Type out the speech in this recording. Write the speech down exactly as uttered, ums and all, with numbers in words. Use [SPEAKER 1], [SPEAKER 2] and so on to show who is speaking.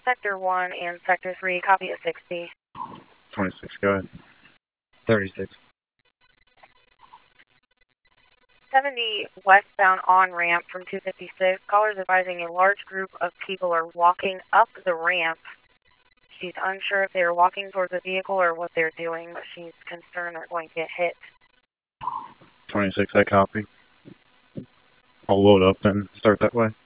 [SPEAKER 1] Sector one and Sector three, copy at sixty.
[SPEAKER 2] twenty-six, go ahead. thirty-six.
[SPEAKER 1] seventy westbound on-ramp from two fifty-six. Caller's advising a large group of people are walking up the ramp. She's unsure if they're walking towards a vehicle or what they're doing, but she's concerned they're going to get hit.
[SPEAKER 2] twenty-six, I copy. I'll load up and start that way.